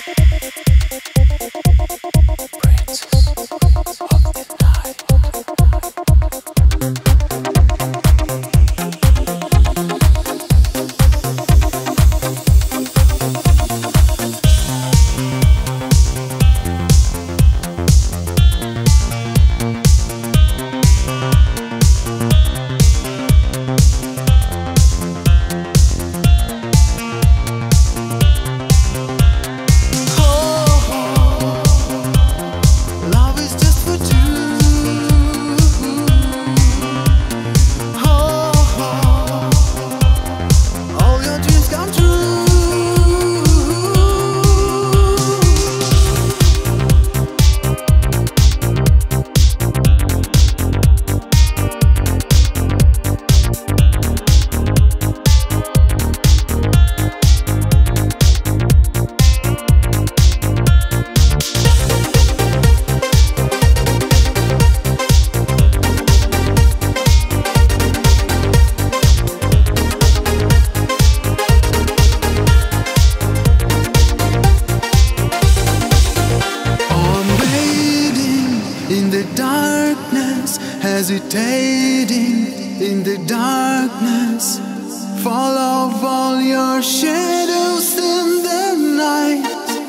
hesitating in the darkness. Follow all your shadows in the night.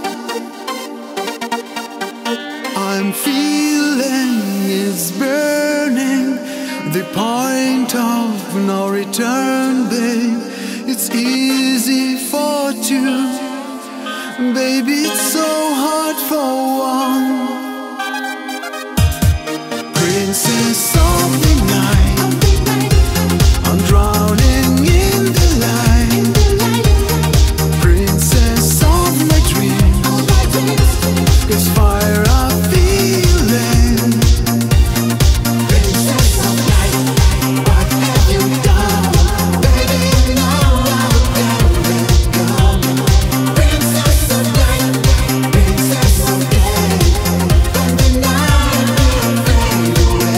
I'm feeling it's burning, the point of no return, babe. It's easy for two, baby, it's so hard for one. Princess of the night, I'm drowning in the light. Princess of my dreams, 'cause fire I'm feeling. Princess of night, what have you done? Baby, now I'll never let go. Princess of night, princess of day, from the night will fade away.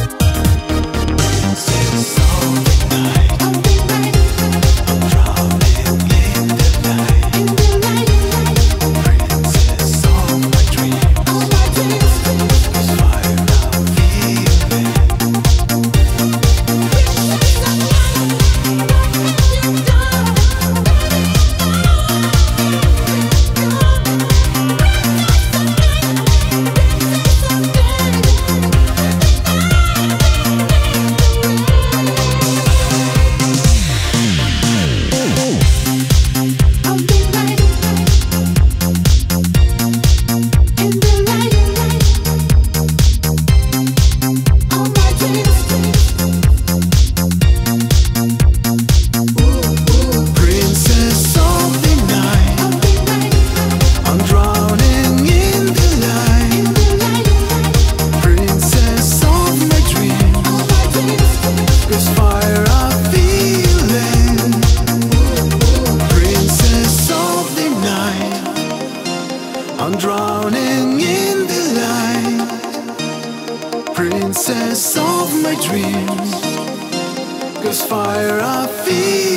Drowning my feet.